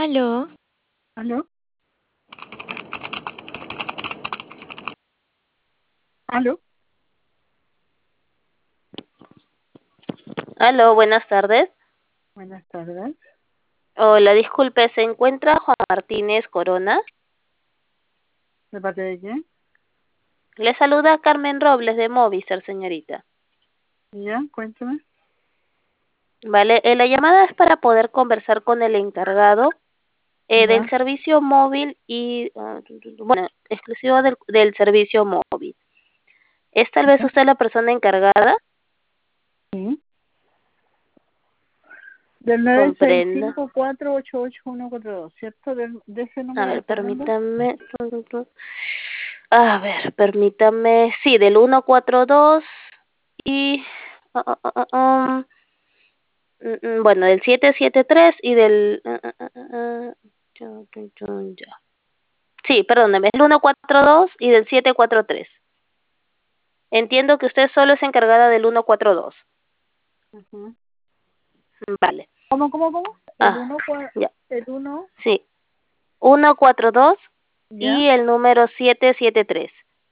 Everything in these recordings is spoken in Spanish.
Aló, ¿Aló? ¿Aló? Aló, buenas tardes. Buenas tardes. Hola, disculpe, ¿se encuentra Juan Martínez Corona? ¿De parte de quién? Le saluda Carmen Robles de Movistar, señorita. Ya, cuéntame. Vale, la llamada es para poder conversar con el encargado del Ya, servicio móvil y, bueno, exclusivo del servicio móvil. ¿Es tal vez ya. usted la persona encargada? Sí. Del Comprendo. 965488142, ¿cierto? ¿De ese A número me ver, está hablando? permítame. A ver, permítame. Sí, del 142 y... ah, ah, ah, ah, bueno, del 773 y del... ya. Sí, perdóneme, el 142 y del 743. Entiendo que usted solo es encargada del 142. Ujú. Vale. ¿Cómo? El Ah, uno, ya. el uno, Sí, 142 ya, y el número 773.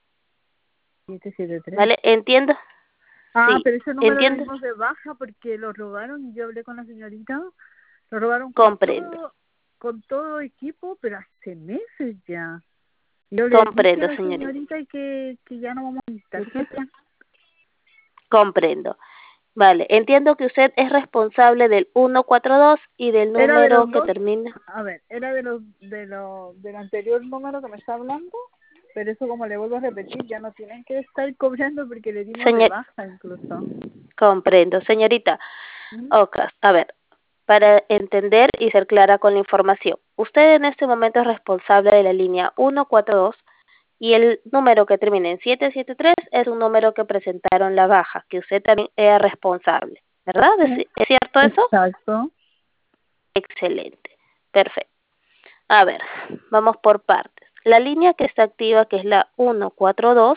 773. ¿Vale? Entiendo. Ah, Sí, pero ese número lo entiendo. dimos de baja porque lo robaron y yo hablé con la señorita. Lo robaron Comprendo. con todo equipo, pero hace meses ya. Yo le dije a Comprendo, la señorita. señorita que ya no vamos a necesitar ese Ujú. plan. Comprendo. Vale, entiendo que usted es responsable del 142 y del Era de número los que dos, termina. a ver, era del anterior número que me está hablando, pero eso como le vuelvo a repetir, ya no tienen que estar cobrando porque le dimos de Señor, baja incluso. comprendo, señorita. ¿Mm? Ocas, a ver, para entender y ser clara con la información, usted en este momento es responsable de la línea 142 y el número que termina en 773 es un número que presentaron la baja, que usted también era responsable, ¿verdad? Sí, ¿Es cierto eso? exacto. Excelente, perfecto. A ver, vamos por partes. La línea que está activa, que es la 142,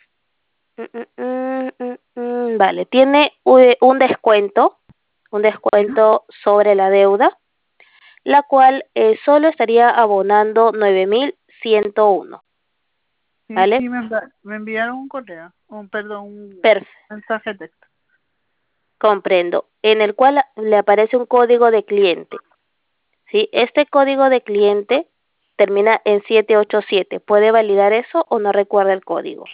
vale, tiene un descuento sobre la deuda, la cual solo estaría abonando 9.101, Sí, ¿vale? sí, me enviaron un correo, perdón, un Perfecto, mensaje de texto. comprendo, en el cual le aparece un código de cliente, ¿sí? Este código de cliente termina en 787. ¿Puede validar eso o no recuerda el código?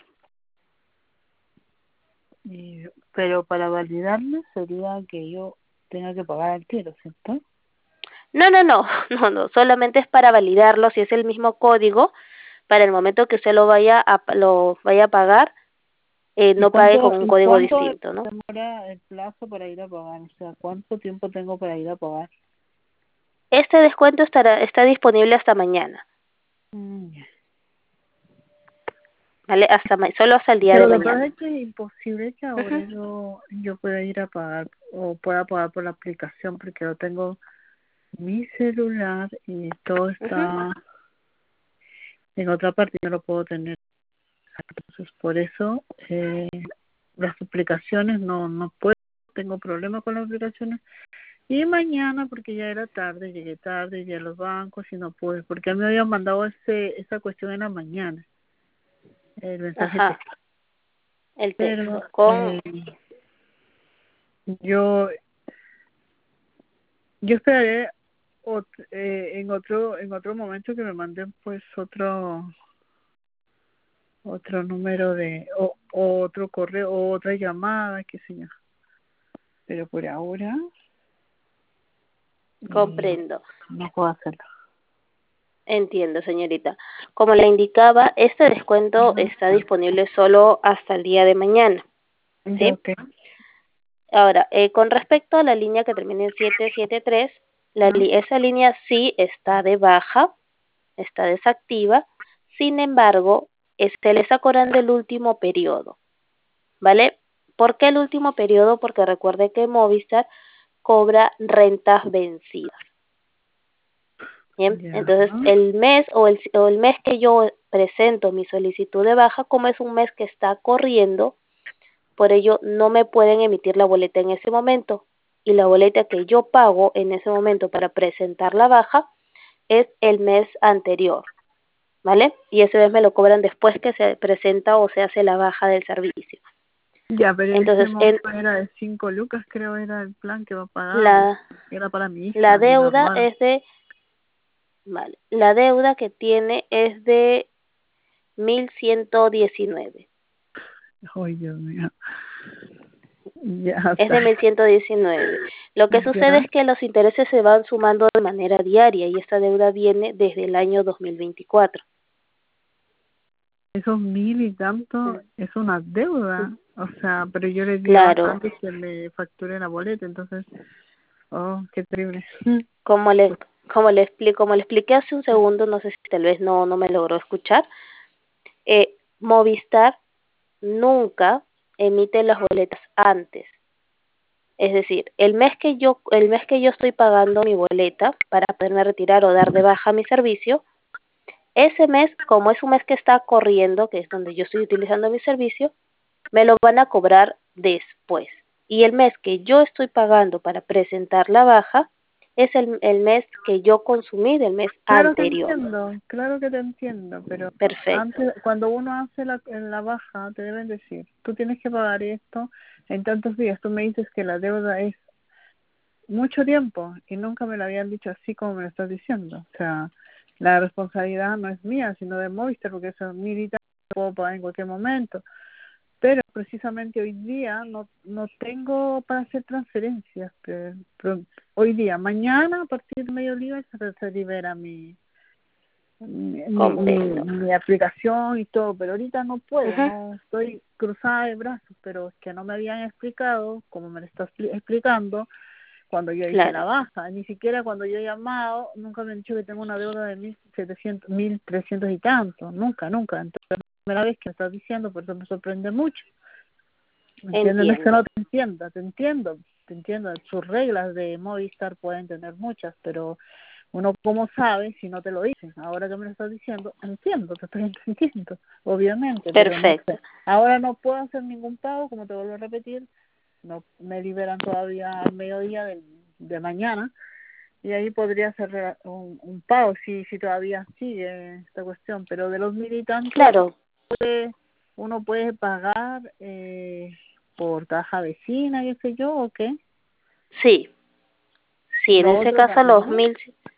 Pero para validarlo sería que yo tenga que pagar al tiro, ¿cierto? No, no, no, no, no, solamente es para validarlo si es el mismo código para el momento que usted lo vaya a pagar, no pague con un ¿Y código cuánto distinto, ¿no? demora el plazo para ir a pagar? O sea, ¿cuánto tiempo tengo para ir a pagar? Este descuento está disponible hasta mañana, Ya. ¿vale? Solo hasta el día Pero de lo que pasa mañana. es que es imposible que ahora Ujú. yo pueda ir a pagar o pueda pagar por la aplicación porque yo tengo mi celular y todo Ujú. está en otra parte y no lo puedo tener. Entonces, por eso las aplicaciones no puedo, tengo problemas con las aplicaciones. Y mañana, porque ya era tarde, llegué tarde, ya a los bancos y no pude, porque a mí me habían mandado esa cuestión en la mañana, el mensaje de Ajá, texto. el texto. Pero Con yo yo esperaré en otro momento que me manden pues otro número o otro correo o otra llamada, qué sé yo. Pero por ahora eh, Comprendo. no puedo hacerlo. Entiendo, señorita. Como le indicaba, este descuento está disponible solo hasta el día de mañana, Ya, ¿sí? okay. Ahora, con respecto a la línea que termina en 773, esa línea sí está de baja, está desactiva, sin embargo, se le está cobrando el último periodo, ¿vale? ¿Por qué el último periodo? Porque recuerde que Movistar cobra rentas vencidas. Bien, Ya. entonces el mes que yo presento mi solicitud de baja, como es un mes que está corriendo, por ello no me pueden emitir la boleta en ese momento y la boleta que yo pago en ese momento para presentar la baja es el mes anterior, ¿vale? Y ese mes me lo cobran después que se presenta o se hace la baja del servicio. Ya, pero ese Entonces, monto era de 5 lucas, creo era el plan que va pagando. la, Era para mi la hija, y deuda normal. es de, vale, la deuda que tiene es de 1.119. Ay, Dios mío. Ya Es de está. 1.119. Lo que sucede Ya. es que los intereses se van sumando de manera diaria y esta deuda viene desde el año 2024. Esos 1.000 y tanto es una deuda. O sea, pero yo le di baja Claro, antes que me facture la boleta, entonces, oh, qué terrible. como le, como le expliqué hace un segundo, no sé si tal vez no me logró escuchar, Movistar nunca emite las boletas antes. Es decir, el mes que yo estoy pagando mi boleta para poderme retirar o dar de baja mi servicio, ese mes, como es un mes que está corriendo, que es donde yo estoy utilizando mi servicio, me lo van a cobrar después. Y el mes que yo estoy pagando para presentar la baja es el mes que yo consumí del mes anterior. Claro que te entiendo, pero Perfecto. antes, cuando uno hace la baja, te deben decir, tú tienes que pagar esto en tantos días. Tú me dices que la deuda es mucho tiempo y nunca me lo habían dicho así como me lo estás diciendo. O sea, la responsabilidad no es mía, sino de Movistar, porque eso milita puedo pagar en cualquier momento. Pero precisamente hoy día no tengo para hacer transferencias. Pero hoy día, mañana a partir de mediodía se libera Comprendo. mi aplicación y todo, pero ahorita no puedo, Ujú. no estoy cruzada de brazos, pero es que no me habían explicado, como me lo estás explicando, cuando yo hice la Claro, baja, ni siquiera cuando yo he llamado, nunca me han dicho que tengo una deuda de 1.300 y tanto, nunca, entonces la primera vez que me estás diciendo, por eso me sorprende mucho, ¿me entiendes? No es que entiendo. no te entienda, te entiendo, sus reglas de Movistar pueden tener muchas, pero uno como sabe si no te lo dicen. Ahora que me lo estás diciendo, entiendo, te estoy entendiendo, obviamente, pero no Perfecto. sé. Ahora no puedo hacer ningún pago, como te vuelvo a repetir, no me liberan todavía al mediodía de mañana y ahí podría hacer un pago si todavía sigue esta cuestión, pero de los 1.000 y tantos Claro, uno puede pagar por caja vecina, qué sé yo, o qué. sí. Sí, en Lo ese otro caso los también, 1.000.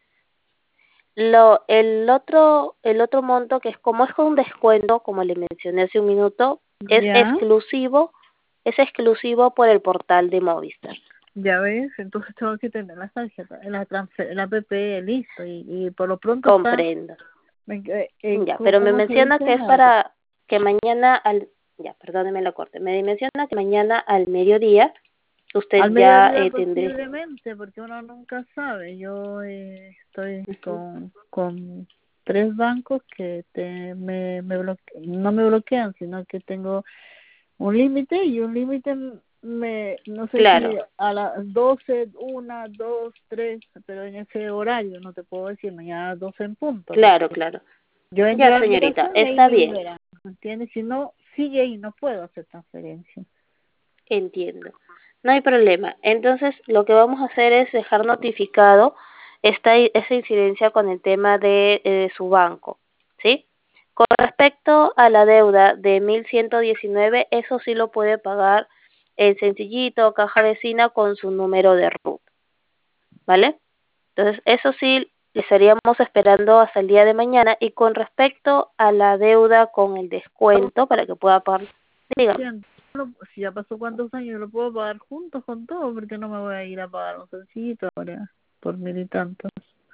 El otro monto que es como es con un descuento, como le mencioné hace un minuto, ya. es exclusivo por el portal de Movistar. Ya ves, entonces tengo que tener la tarjeta, la PP listo y por lo pronto está, Comprendo. Ya, ¿cómo pero me cómo se menciona dice? que es para que mañana ya, perdóneme la corte, me menciona que mañana al mediodía usted Al ya mediodía tendré. posiblemente, porque uno nunca sabe. Yo estoy Ujú. con 3 bancos que no me bloquean, sino que tengo un límite y un límite no sé si Claro, a las 12 1 2 3 pero en ese horario no te puedo decir mañana a las 12 en punto, claro, porque claro. yo entro Ya, a la señorita, aplicación y ahí está me bien, liberan, ¿entiendes? Si no, sigue ahí, no puedo hacer transferencia. entiendo. No hay problema. Entonces, lo que vamos a hacer es dejar notificado esa incidencia con el tema de su banco, ¿sí? Con respecto a la deuda de 1.119, eso sí lo puede pagar en Sencillito, Caja Vecina con su número de RUT, ¿vale? Entonces, eso sí, le estaríamos esperando hasta el día de mañana. Y con respecto a la deuda con el descuento, para que pueda pagar, dígame. Si ya pasó cuántos años, lo puedo pagar juntos con todo, porque no me voy a ir a pagar un sencillito ahora por 1.000 y tantos.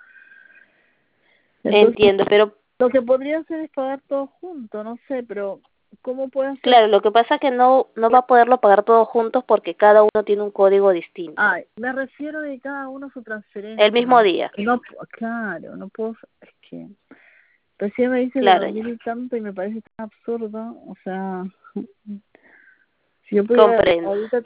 Entonces, Entiendo, pero lo que podría hacer es pagar todo junto, no sé, pero ¿cómo puedo hacer? claro, lo que pasa es que no va a poderlo pagar todos juntos porque cada uno tiene un código distinto. Ay, me refiero de cada uno su El transferencia, mismo día. no, claro, no puedo, es que recién me dice de Claro, los ya. 1.000 y tanto y me parece tan absurdo, o sea, si yo pudiera, Comprendo, ahorita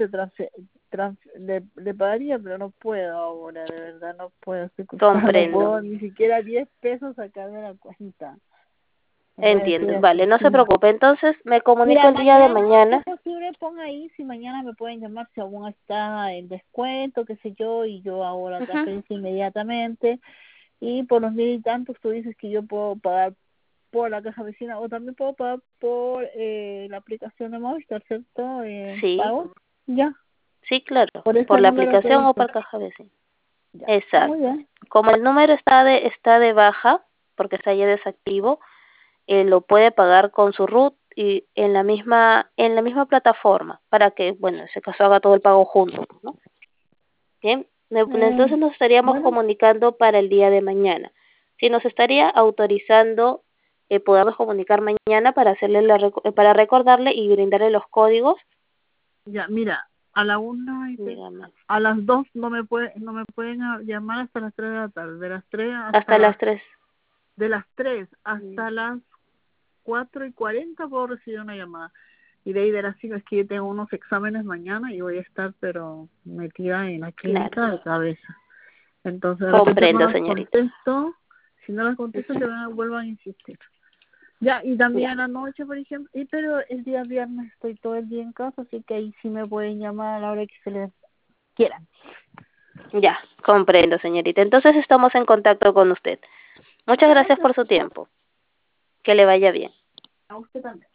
le pagaría, pero no puedo ahora, de verdad, no puedo, estoy cruzada, no comprendo. puedo ni siquiera 10 pesos sacar de la cuenta. No puede Entiendo. ser Vale, no se así. preocupe. Entonces me comunico Mira, el día de mañana, si es mañana. posible, pon ahí, si mañana me pueden llamar, si aún está el descuento, qué sé yo, y yo hago la Ujú. transferencia inmediatamente. y por los 1000 y tantos tú dices que yo puedo pagar por la caja vecina o también puedo pagar por la aplicación de Movistar, ¿cierto? Sí, Pago, ya, sí, claro, por por ese la número que aplicación o dices, por caja vecina. ya, muy Exacto. bien. Como el número está de baja, porque está ya desactivo, lo puede pagar con su RUT y en la misma plataforma, para que, bueno, en ese caso haga todo el pago junto, ¿no? Bien, entonces nos estaríamos Bueno, comunicando para el día de mañana. Si nos estaría autorizando, podamos comunicar mañana para hacerle para recordarle y brindarle los códigos. ya, mira, a la 1 Dígame. a las 2 no me pueden llamar hasta las 3 de la tarde, de las 3 hasta Hasta las 3. de las 3 hasta las 4:40 puedo recibir una llamada. Y de ahí de las 5 es que yo tengo unos exámenes mañana y voy a estar pero metida en la Claro, clínica de cabeza. Entonces de repente no comprendo, las señorita. contesto, si no las contesto Ujú. vuelvan a insistir. Ya, y también Ya, en la noche, por ejemplo, pero el día viernes estoy todo el día en casa, así que ahí sí me pueden llamar a la hora que se les quieran. ya, comprendo, señorita. Entonces estamos en contacto con usted. Muchas Ya, gracias por su tiempo. Que le vaya bien. a usted también.